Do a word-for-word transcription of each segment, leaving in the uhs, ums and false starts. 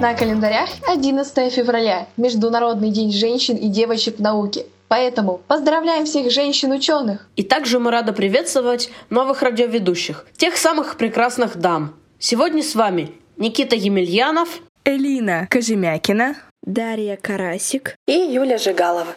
На календарях одиннадцатое февраля, Международный день женщин и девочек в науке. Поэтому поздравляем всех женщин-ученых! И также мы рады приветствовать новых радиоведущих, тех самых прекрасных дам. Сегодня с вами Никита Емельянов, Элина Кожемякина, Дарья Карасик и Юля Жигалова.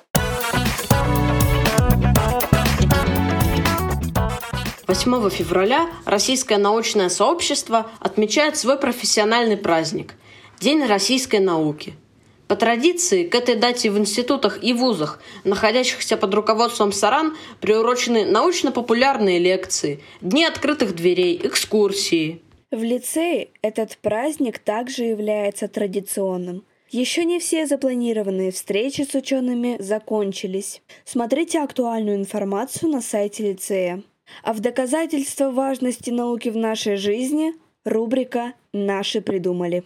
восьмого февраля Российское научное сообщество отмечает свой профессиональный праздник – День российской науки. По традиции, к этой дате в институтах и вузах, находящихся под руководством САРАН, приурочены научно-популярные лекции, дни открытых дверей, экскурсии. В лицее этот праздник также является традиционным. Еще не все запланированные встречи с учеными закончились. Смотрите актуальную информацию на сайте лицея. А в доказательство важности науки в нашей жизни рубрика «Наши придумали».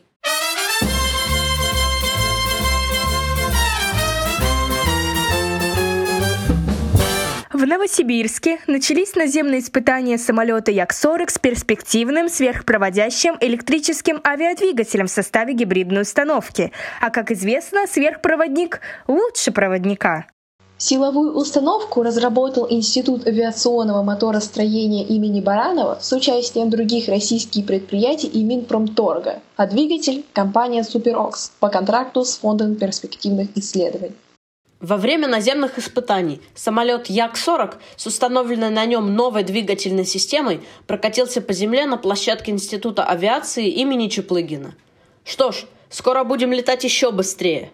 В Новосибирске начались наземные испытания самолета Як сорок с перспективным сверхпроводящим электрическим авиадвигателем в составе гибридной установки. А как известно, сверхпроводник лучше проводника. Силовую установку разработал Институт авиационного моторостроения имени Баранова с участием других российских предприятий и Минпромторга, а двигатель – компания «Суперокс» по контракту с Фондом перспективных исследований. Во время наземных испытаний самолет Як сорок с установленной на нем новой двигательной системой прокатился по земле на площадке Института авиации имени Чаплыгина. Что ж, скоро будем летать еще быстрее.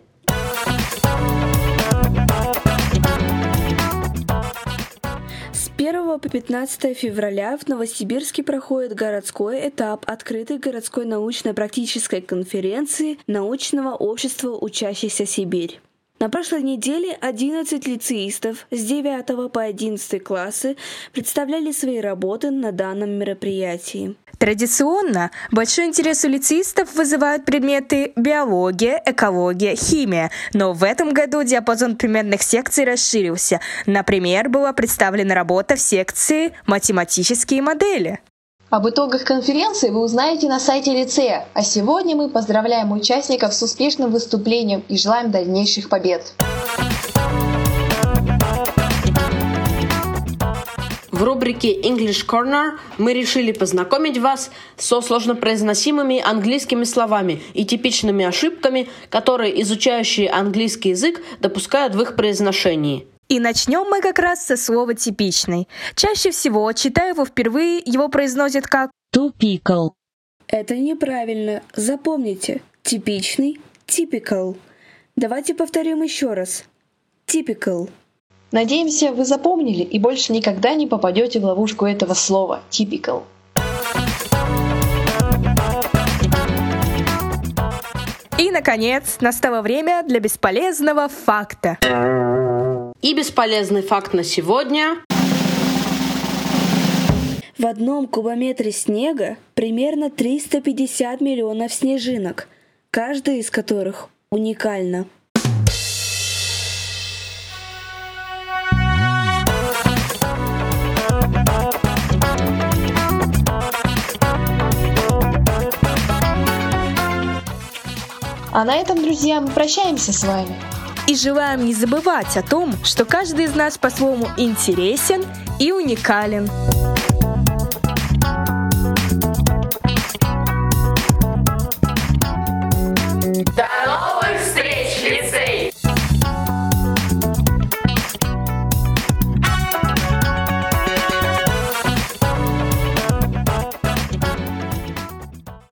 С первого по пятнадцатое февраля в Новосибирске проходит городской этап открытой городской научно-практической конференции научного общества «Учащийся Сибирь». На прошлой неделе одиннадцать лицеистов с девятого по одиннадцатый классы представляли свои работы на данном мероприятии. Традиционно большой интерес у лицеистов вызывают предметы биология, экология, химия, но в этом году диапазон примерных секций расширился. Например, была представлена работа в секции «Математические модели». Об итогах конференции вы узнаете на сайте лицея, а сегодня мы поздравляем участников с успешным выступлением и желаем дальнейших побед. В рубрике English Corner мы решили познакомить вас со сложнопроизносимыми английскими словами и типичными ошибками, которые изучающие английский язык допускают в их произношении. И начнем мы как раз со слова «типичный». Чаще всего, читая его впервые, его произносят как «typical». Это неправильно. Запомните. Типичный – typical. Давайте повторим еще раз. Typical. Надеемся, вы запомнили и больше никогда не попадете в ловушку этого слова «typical». И, наконец, настало время для бесполезного факта. И бесполезный факт на сегодня. В одном кубометре снега примерно триста пятьдесят миллионов снежинок, каждая из которых уникальна. А на этом, друзья, мы прощаемся с вами. И желаем не забывать о том, что каждый из нас по-своему интересен и уникален.